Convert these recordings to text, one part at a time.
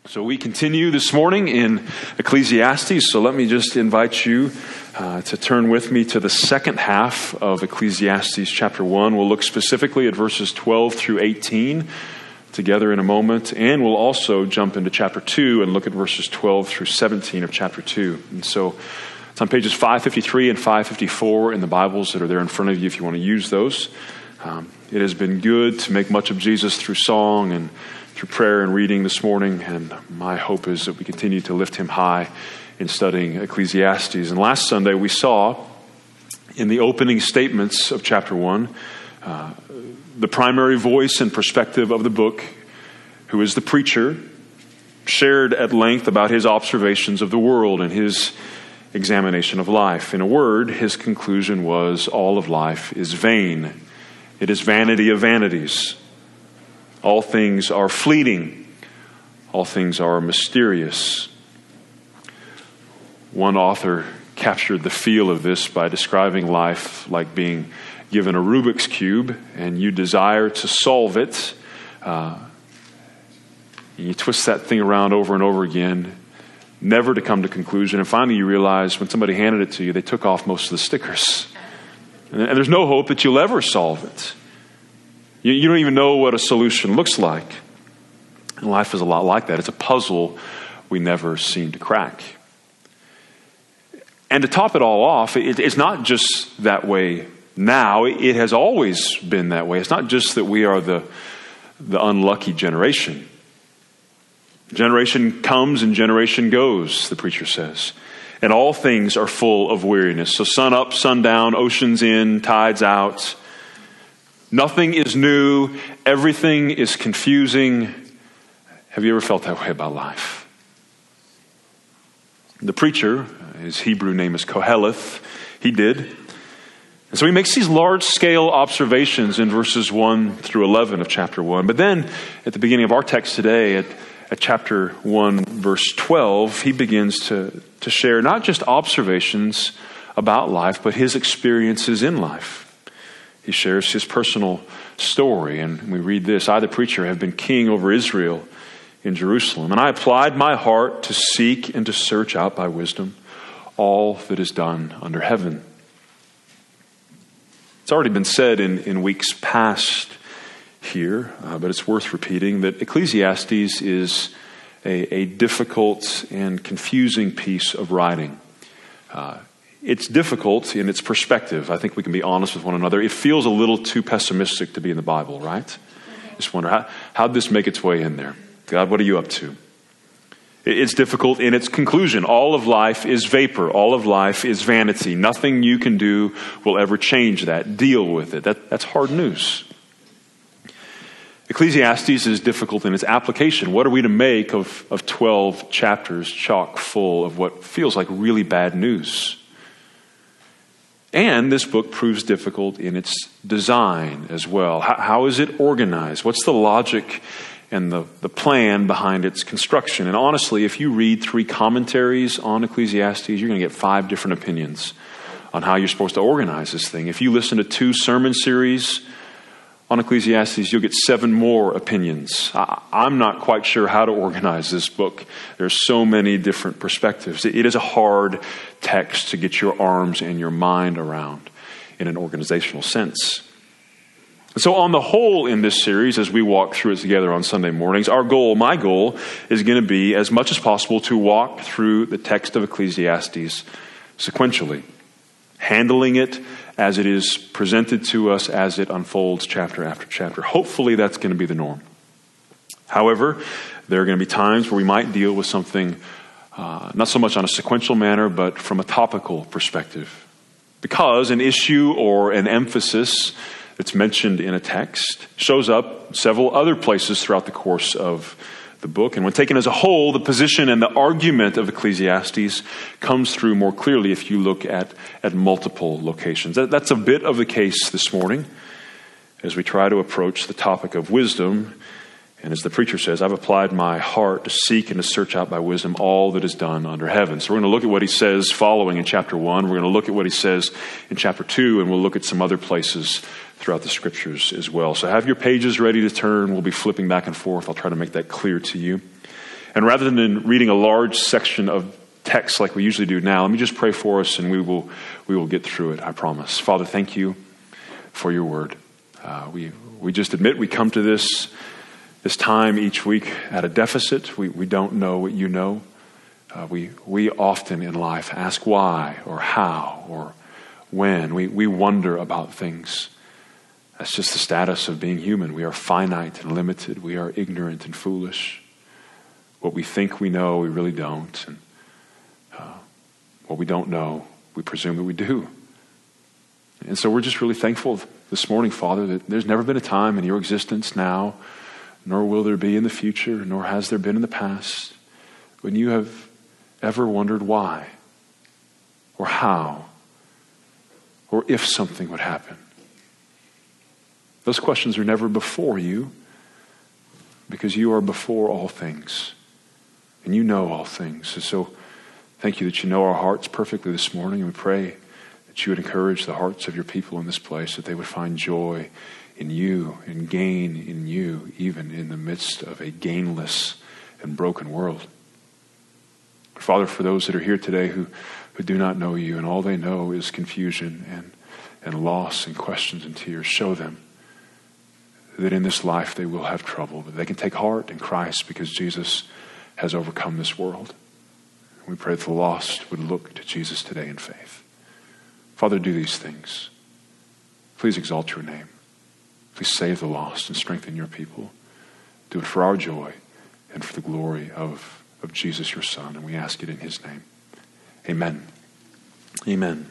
So we continue this morning in Ecclesiastes. So let me just invite you to turn with me to the second half of Ecclesiastes chapter 1. We'll look specifically at verses 12 through 18 together in a moment. And we'll also jump into chapter 2 and look at verses 12 through 17 of chapter 2. And so it's on pages 553 and 554 in the Bibles that are there in front of you if you want to use those. It has been good to make much of Jesus through song and through prayer and reading this morning, and my hope is that we continue to lift him high in studying Ecclesiastes. And last Sunday we saw in the opening statements of chapter 1 the primary voice and perspective of the book, who is the preacher, shared at length about his observations of the world and his examination of life. In a word, his conclusion was all of life is vain. It is vanity of vanities. All things are fleeting. All things are mysterious. One author captured the feel of this by describing life like being given a Rubik's Cube and you desire to solve it. You twist that thing around over and over again, never to come to conclusion. And finally you realize when somebody handed it to you, they took off most of the stickers. And there's no hope that you'll ever solve it. You don't even know what a solution looks like. And life is a lot like that. It's a puzzle we never seem to crack. And to top it all off, it's not just that way now. It has always been that way. It's not just that we are the unlucky generation. Generation comes and generation goes, the preacher says. And all things are full of weariness. So sun up, sun down, oceans in, tides out. Nothing is new. Everything is confusing. Have you ever felt that way about life? The preacher, his Hebrew name is Koheleth, he did. And so he makes these large-scale observations in verses 1 through 11 of chapter 1. But then at the beginning of our text today, at chapter 1, verse 12, he begins to share not just observations about life, but his experiences in life. He shares his personal story, and we read this: I, the preacher, have been king over Israel in Jerusalem, and I applied my heart to seek and to search out by wisdom all that is done under heaven. It's already been said in weeks past here, but it's worth repeating that Ecclesiastes is a difficult and confusing piece of writing. It's difficult in its perspective. I think we can be honest with one another. It feels a little too pessimistic to be in the Bible, right? Just wonder, how'd this make its way in there? God, what are you up to? It's difficult in its conclusion. All of life is vapor. All of life is vanity. Nothing you can do will ever change that. Deal with it. That's hard news. Ecclesiastes is difficult in its application. What are we to make of 12 chapters chock full of what feels like really bad news? And this book proves difficult in its design as well. How is it organized? What's the logic and the plan behind its construction? And honestly, if you read 3 commentaries on Ecclesiastes, you're going to get 5 different opinions on how you're supposed to organize this thing. If you listen to 2 sermon series on Ecclesiastes, you'll get 7 more opinions. I'm not quite sure how to organize this book. There's so many different perspectives. It is a hard text to get your arms and your mind around in an organizational sense. So on the whole in this series, as we walk through it together on Sunday mornings, my goal is going to be as much as possible to walk through the text of Ecclesiastes sequentially, handling it as it is presented to us as it unfolds chapter after chapter. Hopefully that's going to be the norm. However, there are going to be times where we might deal with something not so much on a sequential manner, but from a topical perspective. Because an issue or an emphasis that's mentioned in a text shows up several other places throughout the course of the book. And when taken as a whole, the position and the argument of Ecclesiastes comes through more clearly if you look at multiple locations. That's a bit of the case this morning as we try to approach the topic of wisdom. And as the preacher says, I've applied my heart to seek and to search out by wisdom all that is done under heaven. So we're going to look at what he says following in chapter 1. We're going to look at what he says in chapter 2, and we'll look at some other places throughout the scriptures as well. So have your pages ready to turn. We'll be flipping back and forth. I'll try to make that clear to you. And rather than reading a large section of text like we usually do now, let me just pray for us and we will get through it, I promise. Father, thank you for your word. We just admit we come to this time each week at a deficit. We don't know what you know. We often in life ask why or how or when. We wonder about things. That's just the status of being human. We are finite and limited. We are ignorant and foolish. What we think we know, we really don't. And what we don't know, we presume that we do. And so we're just really thankful this morning, Father, that there's never been a time in your existence now, nor will there be in the future, nor has there been in the past, when you have ever wondered why or how or if something would happen. Those questions are never before you because you are before all things and you know all things. And so thank you that you know our hearts perfectly this morning, and we pray that you would encourage the hearts of your people in this place, that they would find joy in you and gain in you, even in the midst of a gainless and broken world. Father, for those that are here today who do not know you and all they know is confusion and loss and questions and tears, show them that in this life they will have trouble, but they can take heart in Christ because Jesus has overcome this world. We pray that the lost would look to Jesus today in faith. Father, do these things. Please exalt your name. Please save the lost and strengthen your people. Do it for our joy and for the glory of Jesus, your Son. And we ask it in his name. Amen. Amen.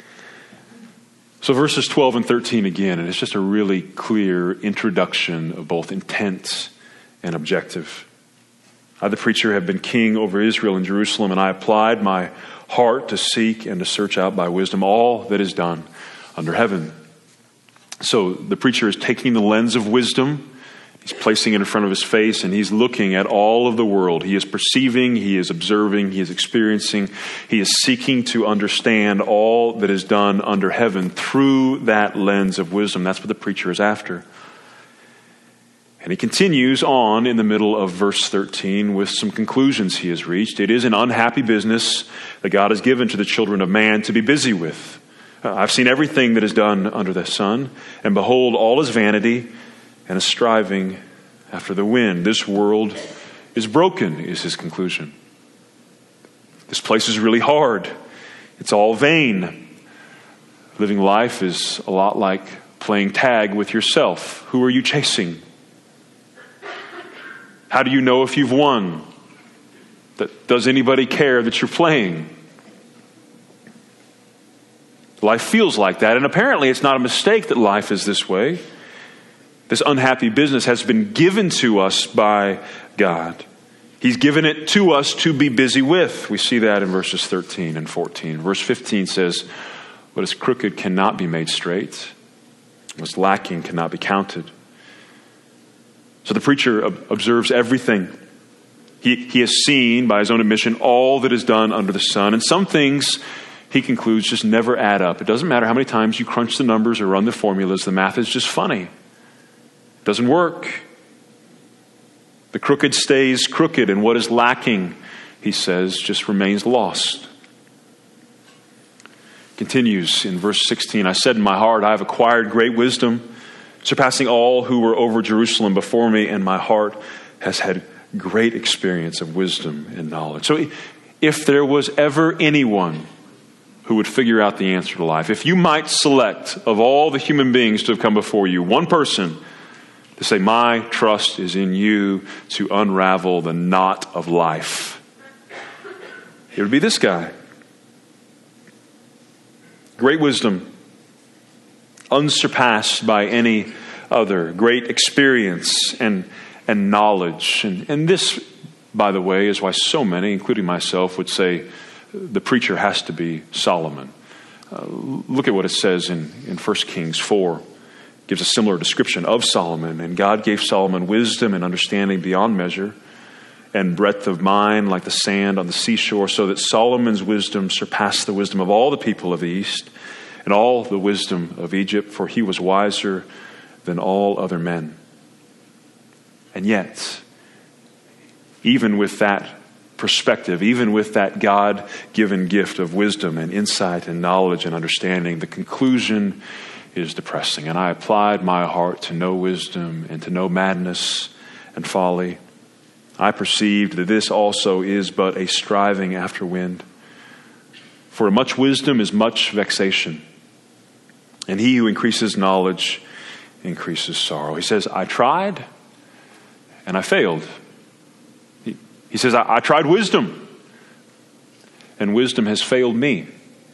So verses 12 and 13 again, and it's just a really clear introduction of both intent and objective. I, the preacher, have been king over Israel and Jerusalem, and I applied my heart to seek and to search out by wisdom all that is done under heaven. So the preacher is taking the lens of wisdom, he's placing it in front of his face, and he's looking at all of the world. He is perceiving, he is observing, he is experiencing, he is seeking to understand all that is done under heaven through that lens of wisdom. That's what the preacher is after. And he continues on in the middle of verse 13 with some conclusions he has reached. It is an unhappy business that God has given to the children of man to be busy with. I've seen everything that is done under the sun, and behold, all is vanity and a striving after the wind. This world is broken, is his conclusion. This place is really hard. It's all vain. Living life is a lot like playing tag with yourself. Who are you chasing? How do you know if you've won? Does anybody care that you're playing? Life feels like that, and apparently it's not a mistake that life is this way. This unhappy business has been given to us by God. He's given it to us to be busy with. We see that in verses 13 and 14. Verse 15 says, what is crooked cannot be made straight. What's lacking cannot be counted. So the preacher observes everything. He has seen, by his own admission, all that is done under the sun. And some things, he concludes, just never add up. It doesn't matter how many times you crunch the numbers or run the formulas. The math is just funny. It doesn't work. The crooked stays crooked, and what is lacking, he says, just remains lost. Continues in verse 16, I said in my heart, I have acquired great wisdom, surpassing all who were over Jerusalem before me, and my heart has had great experience of wisdom and knowledge. So if there was ever anyone who would figure out the answer to life, if you might select of all the human beings to have come before you, one person to say, my trust is in you to unravel the knot of life, it would be this guy. Great wisdom, unsurpassed by any other. Great experience and knowledge. And this, by the way, is why so many, including myself, would say the preacher has to be Solomon. Look at what it says in 1 Kings 4. It gives a similar description of Solomon. And God gave Solomon wisdom and understanding beyond measure, and breadth of mind like the sand on the seashore, so that Solomon's wisdom surpassed the wisdom of all the people of the East and all the wisdom of Egypt, for he was wiser than all other men. And yet, even with that perspective, even with that God-given gift of wisdom and insight and knowledge and understanding, the conclusion is depressing. And I applied my heart to know wisdom and to know madness and folly. I perceived that this also is but a striving after wind. For much wisdom is much vexation, and he who increases knowledge increases sorrow. He says, I tried and I failed. He says, I tried wisdom, and wisdom has failed me.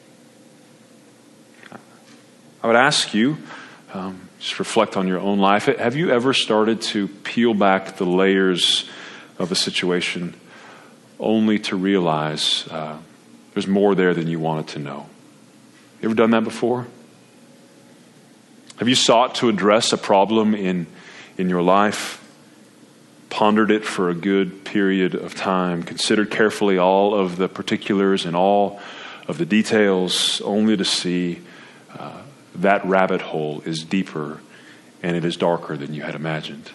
I would ask you, just reflect on your own life. Have you ever started to peel back the layers of a situation only to realize there's more there than you wanted to know? You ever done that before? Have you sought to address a problem in your life, pondered it for a good period of time, considered carefully all of the particulars and all of the details, only to see that rabbit hole is deeper and it is darker than you had imagined?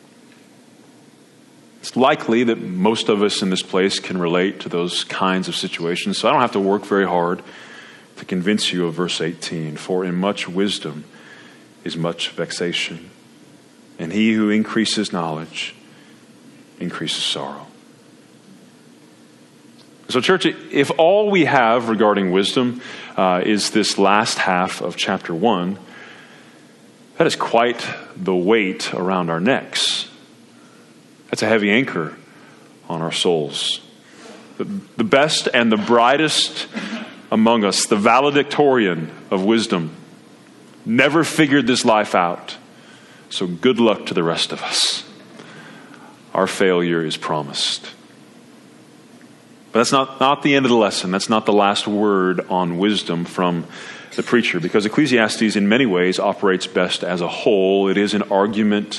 It's likely that most of us in this place can relate to those kinds of situations, so I don't have to work very hard to convince you of verse 18. For in much wisdom is much vexation, and he who increases knowledge increases sorrow. So, church, if all we have regarding wisdom is this last half of chapter 1, that is quite the weight around our necks. That's a heavy anchor on our souls. The best and the brightest among us, the valedictorian of wisdom, never figured this life out. So good luck to the rest of us. Our failure is promised. But that's not the end of the lesson. That's not the last word on wisdom from the preacher, because Ecclesiastes in many ways operates best as a whole. It is an argument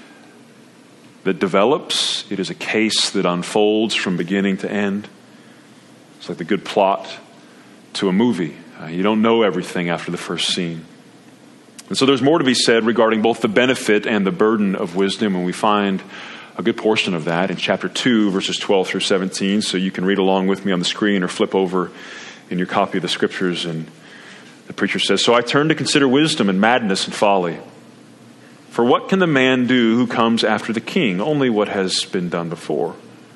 that develops. It is a case that unfolds from beginning to end. It's like the good plot to a movie. You don't know everything after the first scene. And so there's more to be said regarding both the benefit and the burden of wisdom, and we find a good portion of that in chapter 2, verses 12 through 17. So you can read along with me on the screen or flip over in your copy of the scriptures. And the preacher says, So I turned to consider wisdom and madness and folly. For what can the man do who comes after the king? Only what has been done before.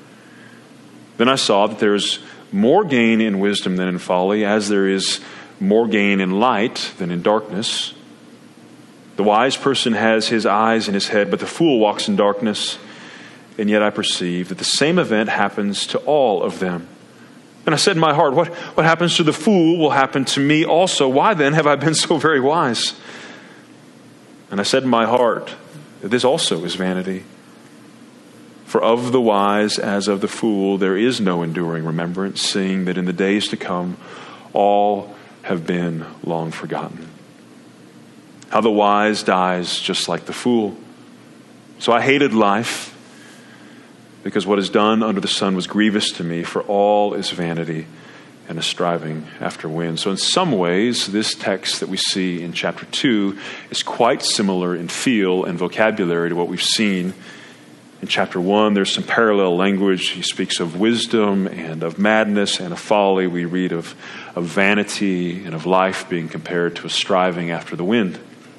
Then I saw that there is more gain in wisdom than in folly, as there is more gain in light than in darkness. The wise person has his eyes in his head, but the fool walks in darkness. And yet I perceive that the same event happens to all of them. And I said in my heart, what happens to the fool will happen to me also. Why then have I been so very wise? And I said in my heart, that this also is vanity. For of the wise as of the fool there is no enduring remembrance, seeing that in the days to come all have been long forgotten. How the wise dies just like the fool. So I hated life, because what is done under the sun was grievous to me, for all is vanity and a striving after wind. So in some ways, this text that we see in chapter 2 is quite similar in feel and vocabulary to what we've seen in chapter 1. There's some parallel language. He speaks of wisdom and of madness and of folly. We read of vanity and of life being compared to a striving after the wind.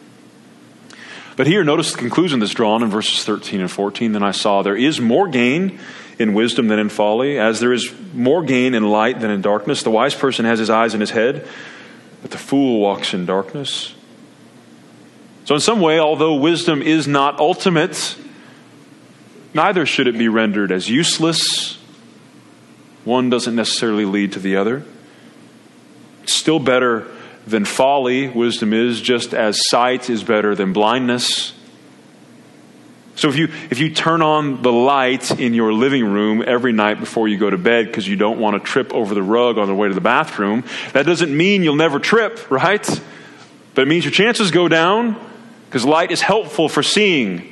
But here, notice the conclusion that's drawn in verses 13 and 14. Then I saw there is more gain in wisdom than in folly, as there is more gain in light than in darkness. The wise person has his eyes in his head, but the fool walks in darkness. So in some way, although wisdom is not ultimate, neither should it be rendered as useless. One doesn't necessarily lead to the other. It's still better than folly, wisdom is, just as sight is better than blindness. So if you turn on the light in your living room every night before you go to bed because you don't want to trip over the rug on the way to the bathroom, that doesn't mean you'll never trip, right? But it means your chances go down because light is helpful for seeing.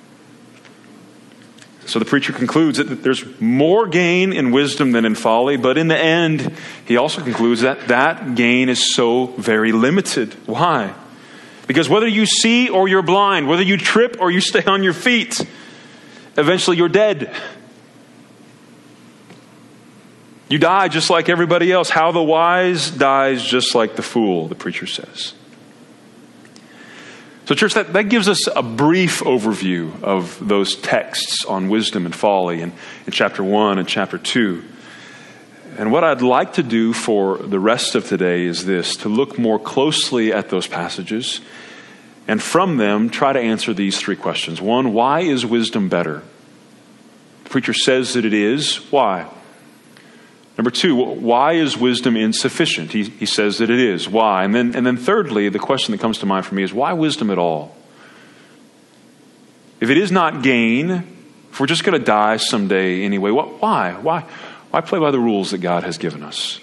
So the preacher concludes that there's more gain in wisdom than in folly, but in the end, he also concludes that that gain is so very limited. Why? Because whether you see or you're blind, whether you trip or you stay on your feet, eventually you're dead. You die just like everybody else. How the wise dies just like the fool, the preacher says. So church, that gives us a brief overview of those texts on wisdom and folly in chapter 1 and chapter 2. And what I'd like to do for the rest of today is this, to look more closely at those passages and from them try to answer these three questions. One, why is wisdom better? The preacher says that it is. Why? Number two, why is wisdom insufficient? He says that it is. Why? And then thirdly, the question that comes to mind for me is, why wisdom at all? If it is not gain, if we're just going to die someday anyway, why? Why play by the rules that God has given us?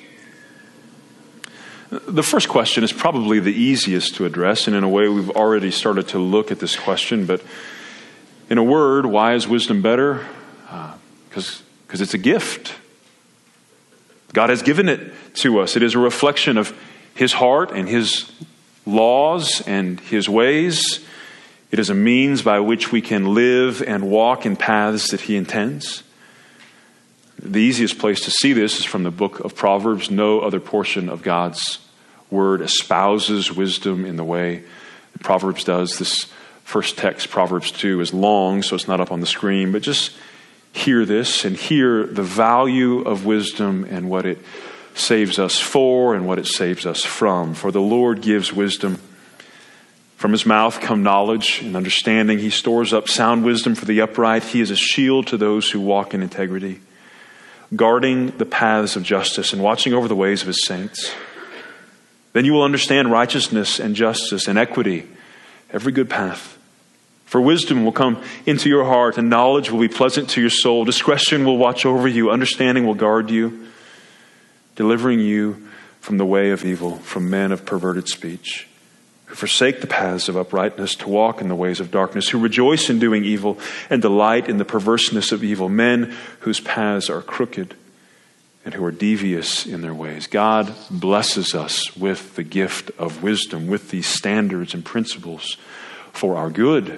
The first question is probably the easiest to address, and in a way we've already started to look at this question, but in a word, why is wisdom better? Because it's a gift. God has given it to us. It is a reflection of His heart and His laws and His ways. It is a means by which we can live and walk in paths that He intends. The easiest place to see this is from the book of Proverbs. No other portion of God's Word espouses wisdom in the way that Proverbs does. This first text, Proverbs 2, is long, so it's not up on the screen, but just hear this and hear the value of wisdom and what it saves us for and what it saves us from. For the Lord gives wisdom. From His mouth come knowledge and understanding. He stores up sound wisdom for the upright. He is a shield to those who walk in integrity, guarding the paths of justice and watching over the ways of His saints. Then you will understand righteousness and justice and equity, every good path. For wisdom will come into your heart, and knowledge will be pleasant to your soul. Discretion will watch over you. Understanding will guard you, delivering you from the way of evil, from men of perverted speech, who forsake the paths of uprightness to walk in the ways of darkness, who rejoice in doing evil and delight in the perverseness of evil, men whose paths are crooked and who are devious in their ways. God blesses us with the gift of wisdom, with these standards and principles for our good,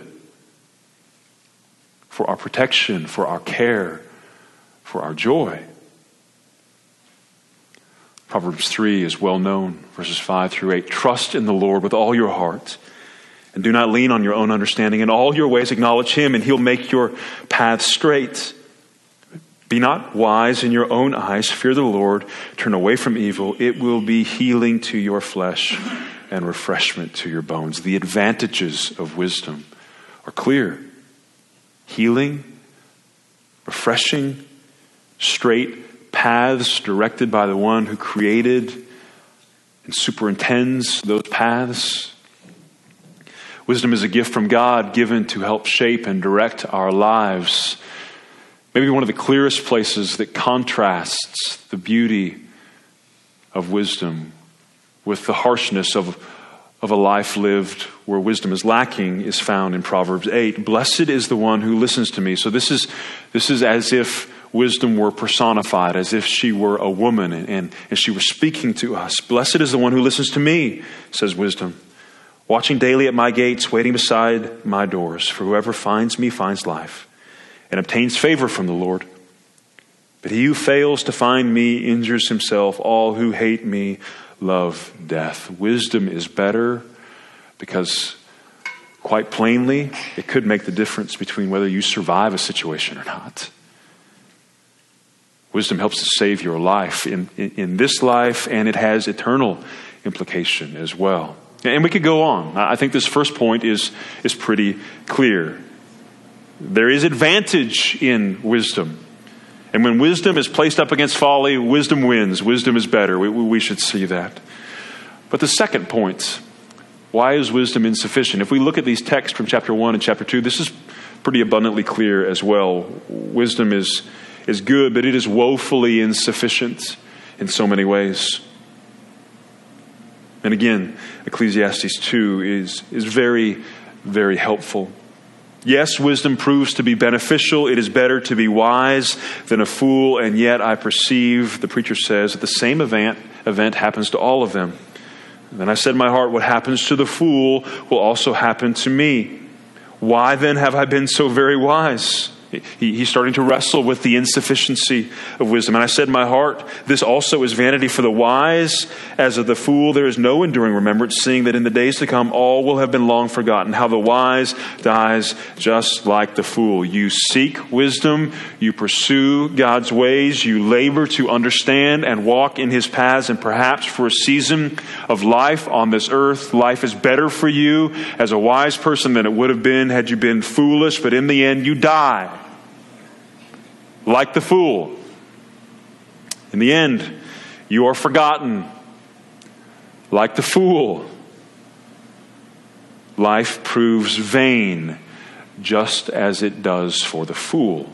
for our protection, for our care, for our joy. Proverbs 3 is well known, verses 5 through 8. Trust in the Lord with all your heart, and do not lean on your own understanding. In all your ways acknowledge Him, and He'll make your paths straight. Be not wise in your own eyes. Fear the Lord. Turn away from evil. It will be healing to your flesh and refreshment to your bones. The advantages of wisdom are clear. Healing, refreshing, straight paths directed by the one who created and superintends those paths. Wisdom is a gift from God given to help shape and direct our lives. Maybe one of the clearest places that contrasts the beauty of wisdom with the harshness of a life lived where wisdom is lacking is found in Proverbs 8. Blessed is the one who listens to me. So this is as if wisdom were personified, as if she were a woman and she were speaking to us. Blessed is the one who listens to me, says wisdom, watching daily at my gates, waiting beside my doors. For whoever finds me finds life and obtains favor from the Lord. But he who fails to find me injures himself. All who hate me love death. Wisdom is better because, quite plainly, it could make the difference between whether you survive a situation or not. Wisdom helps to save your life in this life, and it has eternal implication as well. And we could go on. I think this first point is pretty clear. There is advantage in wisdom. And when wisdom is placed up against folly, wisdom wins. Wisdom is better. We should see that. But the second point, why is wisdom insufficient? If we look at these texts from chapter 1 and chapter 2, this is pretty abundantly clear as well. Wisdom is good, but it is woefully insufficient in so many ways. And again, Ecclesiastes 2 is very, very helpful. Yes, wisdom proves to be beneficial. It is better to be wise than a fool. And yet I perceive, the preacher says, that the same event happens to all of them. And then I said in my heart, what happens to the fool will also happen to me. Why then have I been so very wise? He's starting to wrestle with the insufficiency of wisdom. And I said in my heart, this also is vanity for the wise. As of the fool, there is no enduring remembrance, seeing that in the days to come all will have been long forgotten. How the wise dies just like the fool. You seek wisdom, you pursue God's ways, you labor to understand and walk in His paths, and perhaps for a season of life on this earth, life is better for you as a wise person than it would have been had you been foolish, but in the end you die. Like the fool. In the end, you are forgotten. Like the fool. Life proves vain, just as it does for the fool.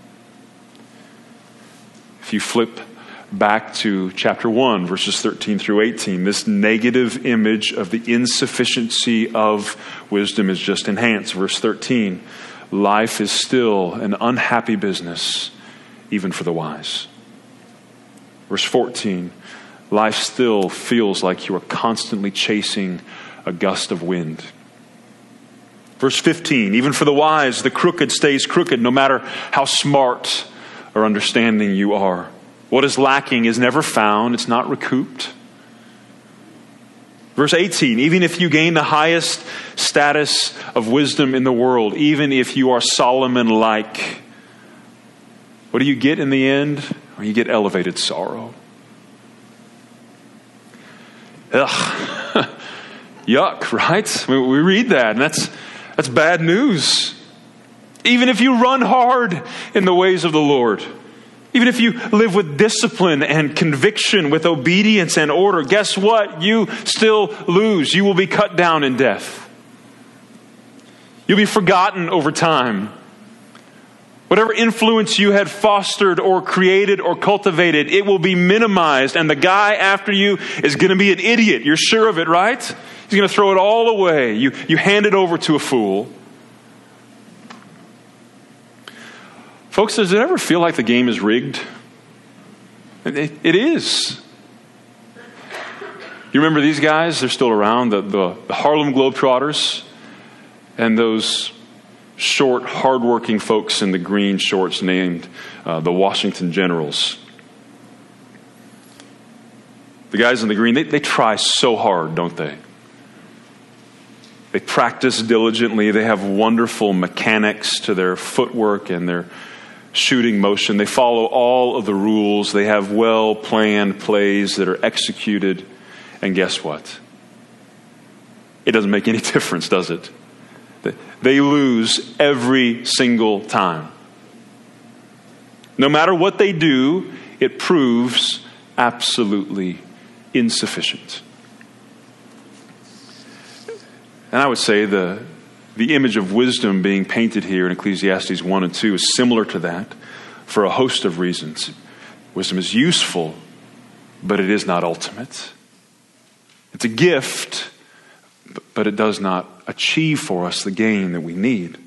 If you flip back to chapter 1, verses 13 through 18, this negative image of the insufficiency of wisdom is just enhanced. Verse 13, life is still an unhappy business, even for the wise. Verse 14, life still feels like you are constantly chasing a gust of wind. Verse 15, even for the wise, the crooked stays crooked, no matter how smart or understanding you are. What is lacking is never found, it's not recouped. Verse 18, even if you gain the highest status of wisdom in the world, even if you are Solomon-like, what do you get in the end? Well, you get elevated sorrow. Ugh. Yuck, right? We read that, and that's bad news. Even if you run hard in the ways of the Lord, even if you live with discipline and conviction, with obedience and order, guess what? You still lose. You will be cut down in death. You'll be forgotten over time. Whatever influence you had fostered or created or cultivated, it will be minimized. And the guy after you is going to be an idiot. You're sure of it, right? He's going to throw it all away. You hand it over to a fool. Folks, does it ever feel like the game is rigged? It is. You remember these guys? They're still around. The Harlem Globetrotters and those short, hardworking folks in the green shorts named the Washington Generals. The guys in the green, they try so hard, don't they? They practice diligently. They have wonderful mechanics to their footwork and their shooting motion. They follow all of the rules. They have well-planned plays that are executed. And guess what? It doesn't make any difference, does it? They lose every single time. No matter what they do, it proves absolutely insufficient. And I would say the image of wisdom being painted here in Ecclesiastes 1 and 2 is similar to that for a host of reasons. Wisdom is useful, but it is not ultimate. It's a gift, but it does not achieve for us the gain that we need.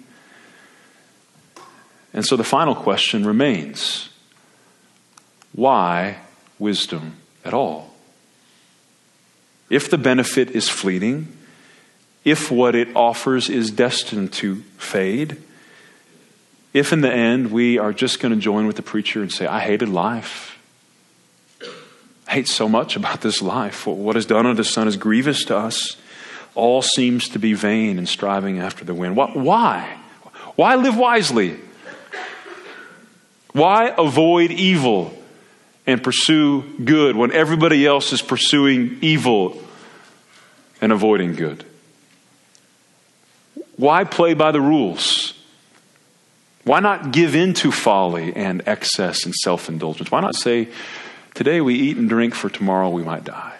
And so the final question remains: why wisdom at all? If the benefit is fleeting, if what it offers is destined to fade, if in the end we are just going to join with the preacher and say, I hated life. I hate so much about this life. What is done unto the Son is grievous to us. All seems to be vain and striving after the wind. Why? Why live wisely? Why avoid evil and pursue good when everybody else is pursuing evil and avoiding good? Why play by the rules? Why not give in to folly and excess and self-indulgence? Why not say, today we eat and drink, for tomorrow we might die?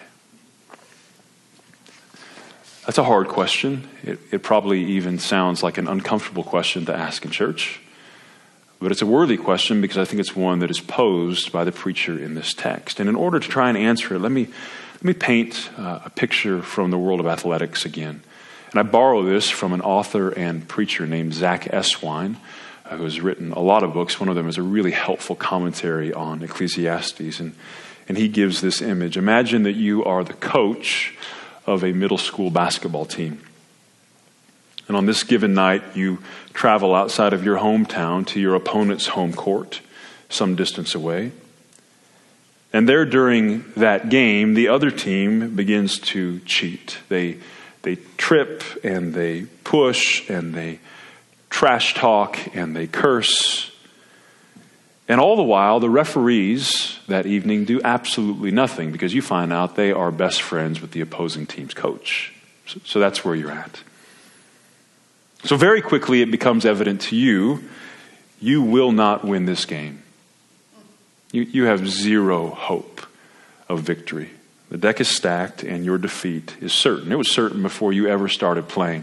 That's a hard question. It probably even sounds like an uncomfortable question to ask in church. But it's a worthy question because I think it's one that is posed by the preacher in this text. And in order to try and answer it, let me paint a picture from the world of athletics again. And I borrow this from an author and preacher named Zach Eswine, who has written a lot of books. One of them is a really helpful commentary on Ecclesiastes. And he gives this image. Imagine that you are the coach of a middle school basketball team. And on this given night, you travel outside of your hometown to your opponent's home court, some distance away. And there during that game, the other team begins to cheat. They trip and they push and they trash talk and they curse. And all the while, the referees that evening do absolutely nothing because you find out they are best friends with the opposing team's coach. So that's where you're at. So very quickly it becomes evident to you, you will not win this game. You have zero hope of victory. The deck is stacked and your defeat is certain. It was certain before you ever started playing.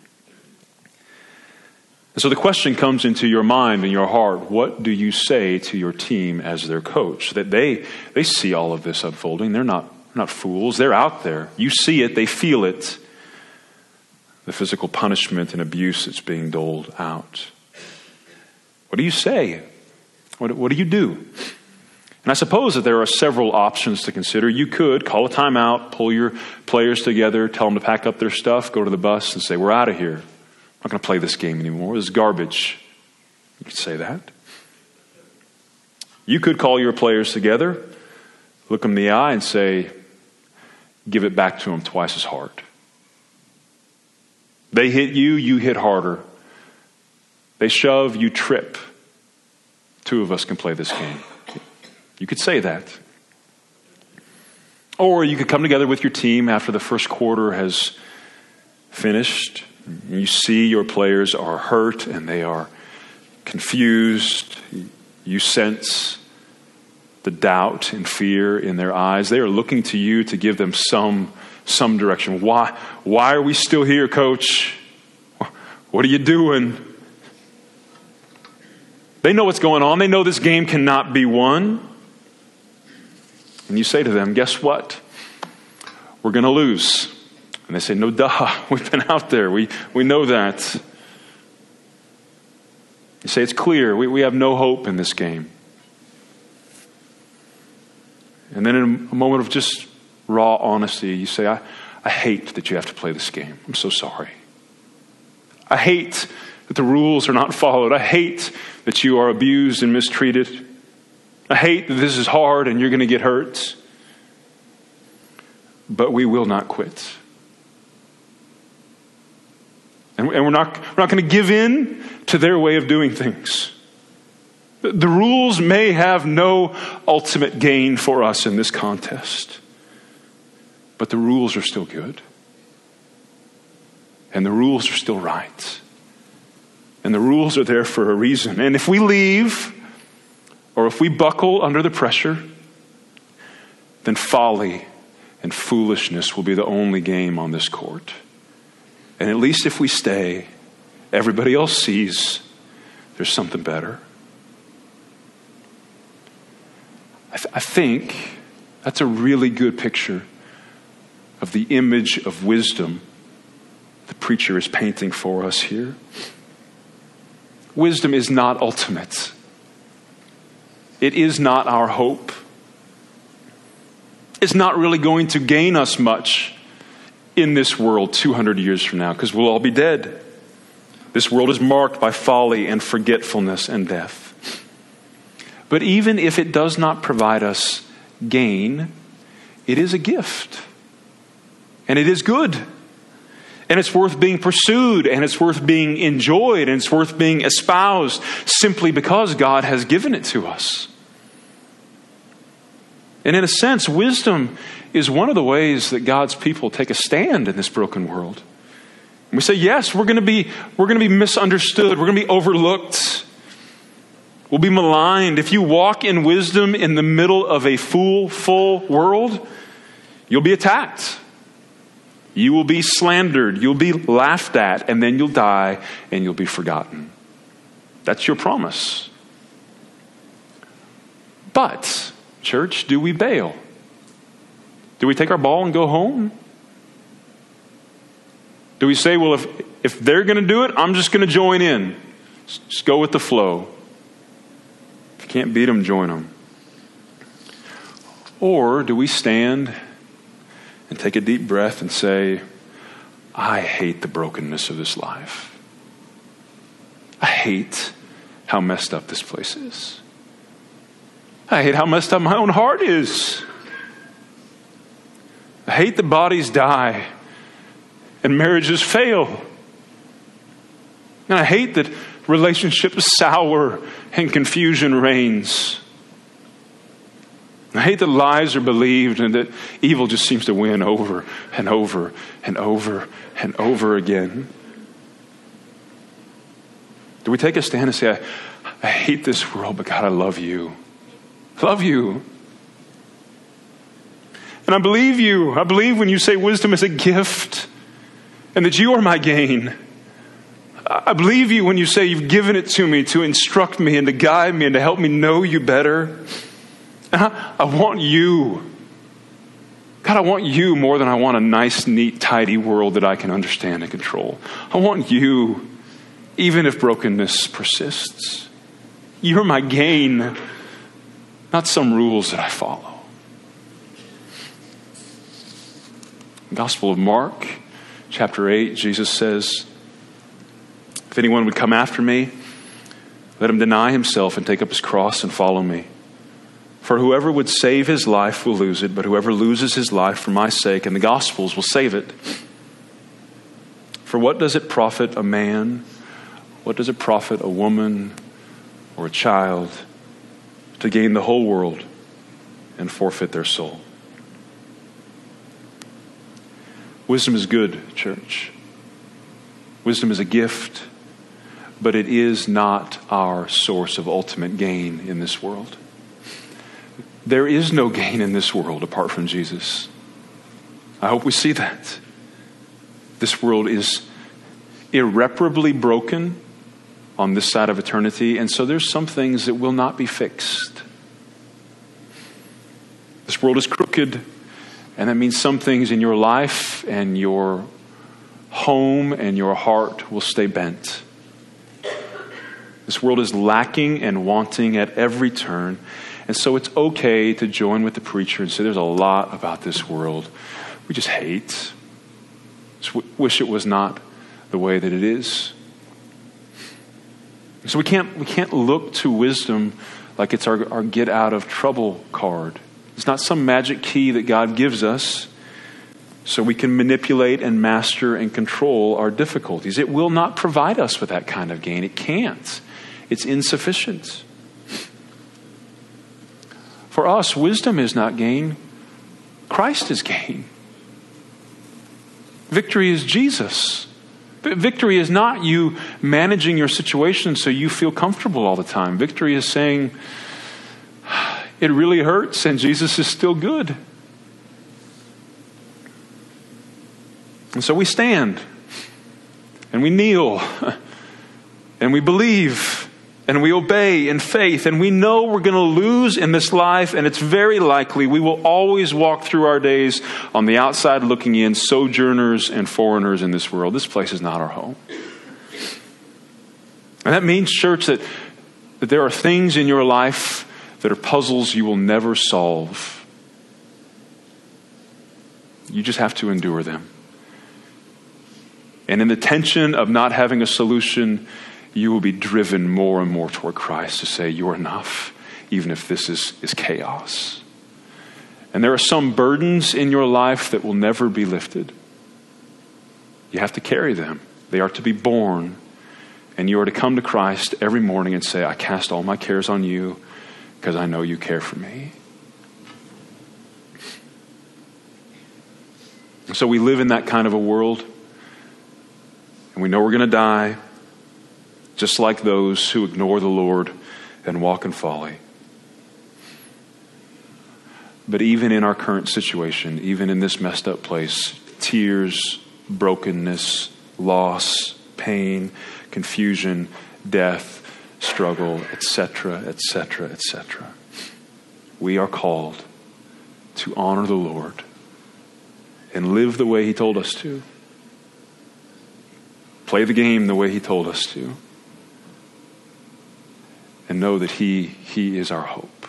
And so the question comes into your mind and your heart, what do you say to your team as their coach? That they see all of this unfolding. They're not fools. They're out there. You see it. They feel it. The physical punishment and abuse that's being doled out. What do you say? What do you do? And I suppose that there are several options to consider. You could call a timeout, pull your players together, tell them to pack up their stuff, go to the bus and say, we're out of here. I'm not going to play this game anymore. This is garbage. You could say that. You could call your players together, look them in the eye and say, give it back to them twice as hard. They hit you, you hit harder. They shove, you trip. Two of us can play this game. You could say that. Or you could come together with your team after the first quarter has finished. And you see your players are hurt and they are confused. You sense the doubt and fear in their eyes. They are looking to you to give them some direction. Why are we still here, coach? What are you doing? They know what's going on. They know this game cannot be won. And you say to them, guess what? We're going to lose. And they say, no duh, we've been out there. We know that. You say, it's clear. We have no hope in this game. And then in a moment of just raw honesty, you say, I hate that you have to play this game. I'm so sorry. I hate that the rules are not followed. I hate that you are abused and mistreated. I hate that this is hard and you're going to get hurt. But we will not quit. And we're not going to give in to their way of doing things. The rules may have no ultimate gain for us in this contest. But the rules are still good. And the rules are still right. And the rules are there for a reason. And if we leave, or if we buckle under the pressure, then folly and foolishness will be the only game on this court. And at least if we stay, everybody else sees there's something better. I think that's a really good picture of the image of wisdom the preacher is painting for us here. Wisdom is not ultimate. It is not our hope. It's not really going to gain us much in this world 200 years from now, because we'll all be dead. This world is marked by folly and forgetfulness and death. But even if it does not provide us gain, it is a gift. And it is good. And it's worth being pursued, and it's worth being enjoyed, and it's worth being espoused simply because God has given it to us. And in a sense, wisdom is one of the ways that God's people take a stand in this broken world. And we say, yes, we're going to be misunderstood. We're going to be overlooked. We'll be maligned. If you walk in wisdom in the middle of a full world, you'll be attacked. You will be slandered. You'll be laughed at, and then you'll die and you'll be forgotten. That's your promise. But, church, do we bail? Do we take our ball and go home? Do we say, well, if they're going to do it, I'm just going to join in. Just go with the flow. If you can't beat them, join them. Or do we stand and take a deep breath and say, I hate the brokenness of this life. I hate how messed up this place is. I hate how messed up my own heart is. I hate that bodies die and marriages fail. And I hate that relationships sour and confusion reigns. I hate that lies are believed and that evil just seems to win over and over and over and over again. Do we take a stand and say, I hate this world, but God, I love you. I love you. And I believe you. I believe when you say wisdom is a gift and that you are my gain. I believe you when you say you've given it to me to instruct me and to guide me and to help me know you better. And I want you. God, I want you more than I want a nice, neat, tidy world that I can understand and control. I want you, even if brokenness persists. You're my gain, not some rules that I follow. Gospel of Mark, chapter 8, Jesus says, if anyone would come after me, let him deny himself and take up his cross and follow me. For whoever would save his life will lose it, but whoever loses his life for my sake and the gospel's will save it. For what does it profit a man? What does it profit a woman or a child to gain the whole world and forfeit their soul? Wisdom is good, church. Wisdom is a gift, but it is not our source of ultimate gain in this world. There is no gain in this world apart from Jesus. I hope we see that. This world is irreparably broken on this side of eternity, and so there's some things that will not be fixed. This world is crooked, and that means some things in your life and your home and your heart will stay bent. This world is lacking and wanting at every turn. And so it's okay to join with the preacher and say there's a lot about this world we just hate. Just wish it was not the way that it is. So we can't look to wisdom like it's our get out of trouble card. It's not some magic key that God gives us so we can manipulate and master and control our difficulties. It will not provide us with that kind of gain. It can't. It's insufficient. For us, wisdom is not gain. Christ is gain. Victory is Jesus. Victory is not you managing your situation so you feel comfortable all the time. Victory is saying, it really hurts and Jesus is still good. And so we stand and we kneel and we believe and we obey in faith, and we know we're going to lose in this life, and it's very likely we will always walk through our days on the outside looking in, sojourners and foreigners in this world. This place is not our home. And that means, church, that there are things in your life that are puzzles you will never solve. You just have to endure them. And in the tension of not having a solution, you will be driven more and more toward Christ to say, you're enough, even if this is chaos. And there are some burdens in your life that will never be lifted. You have to carry them. They are to be borne. And you are to come to Christ every morning and say, I cast all my cares on you because I know you care for me. So we live in that kind of a world. And we know we're going to die, just like those who ignore the Lord and walk in folly. But even in our current situation, even in this messed up place, tears, brokenness, loss, pain, confusion, death, struggle, etc., etc., etc. We are called to honor the Lord and live the way He told us to. Play the game the way He told us to. And know that He is our hope.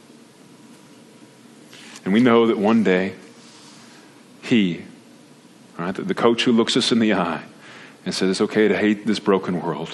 And we know that one day He All right? The coach who looks us in the eye and says it's okay to hate this broken world.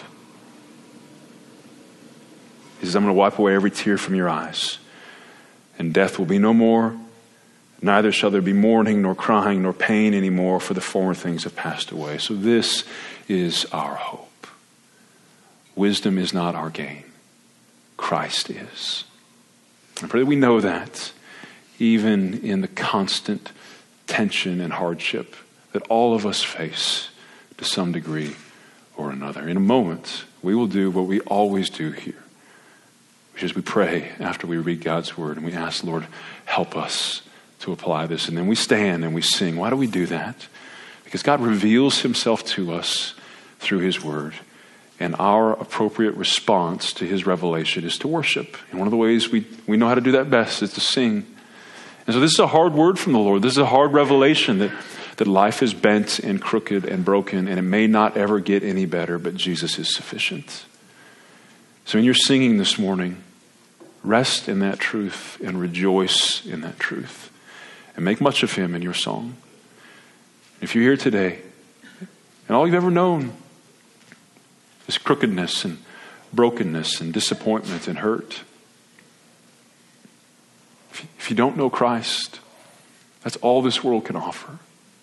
He says, I'm going to wipe away every tear from your eyes. And death will be no more. Neither shall there be mourning, nor crying, nor pain anymore, for the former things have passed away. So this is our hope. Wisdom is not our gain. Christ is. I pray that we know that, even in the constant tension and hardship that all of us face to some degree or another. In a moment, we will do what we always do here, which is we pray after we read God's word and we ask, Lord, help us to apply this. And then we stand and we sing. Why do we do that? Because God reveals himself to us through his word. And our appropriate response to his revelation is to worship. And one of the ways we know how to do that best is to sing. And so this is a hard word from the Lord. This is a hard revelation that life is bent and crooked and broken, and it may not ever get any better, but Jesus is sufficient. So in your singing this morning, rest in that truth and rejoice in that truth. And make much of him in your song. If you're here today, and all you've ever known is crookedness and brokenness and disappointment and hurt. If you don't know Christ, that's all this world can offer.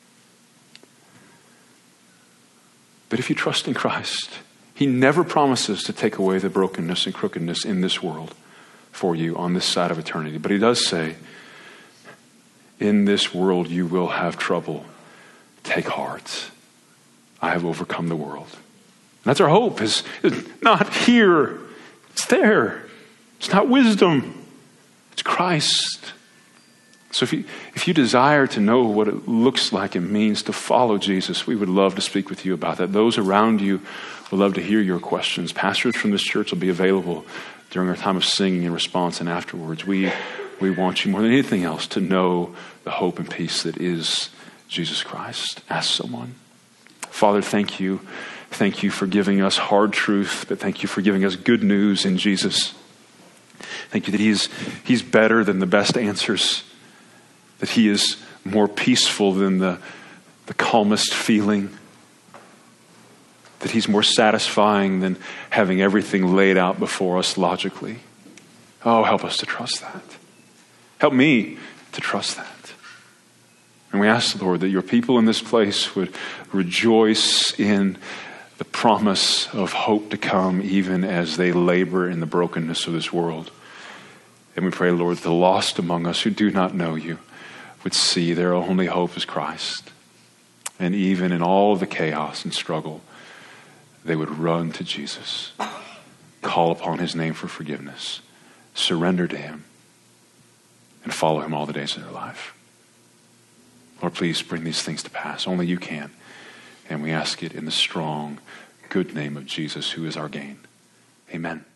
But if you trust in Christ, he never promises to take away the brokenness and crookedness in this world for you on this side of eternity. But he does say, in this world you will have trouble. Take heart. I have overcome the world. And that's our hope. Is not here. It's there. It's not wisdom. It's Christ. So if you desire to know what it looks like and means to follow Jesus, we would love to speak with you about that. Those around you would love to hear your questions. Pastors from this church will be available during our time of singing and response and afterwards. We want you more than anything else to know the hope and peace that is Jesus Christ. Ask someone. Father, thank you. Thank you for giving us hard truth, but thank you for giving us good news in Jesus. Thank you that he's better than the best answers, that he is more peaceful than the calmest feeling, that he's more satisfying than having everything laid out before us logically. Oh, help us to trust that. Help me to trust that. And we ask, Lord, that your people in this place would rejoice in the promise of hope to come, even as they labor in the brokenness of this world. And we pray, Lord, that the lost among us who do not know you would see their only hope is Christ. And even in all of the chaos and struggle, they would run to Jesus, call upon his name for forgiveness, surrender to him, and follow him all the days of their life. Lord, please bring these things to pass. Only you can. And we ask it in the strong, good name of Jesus, who is our gain. Amen.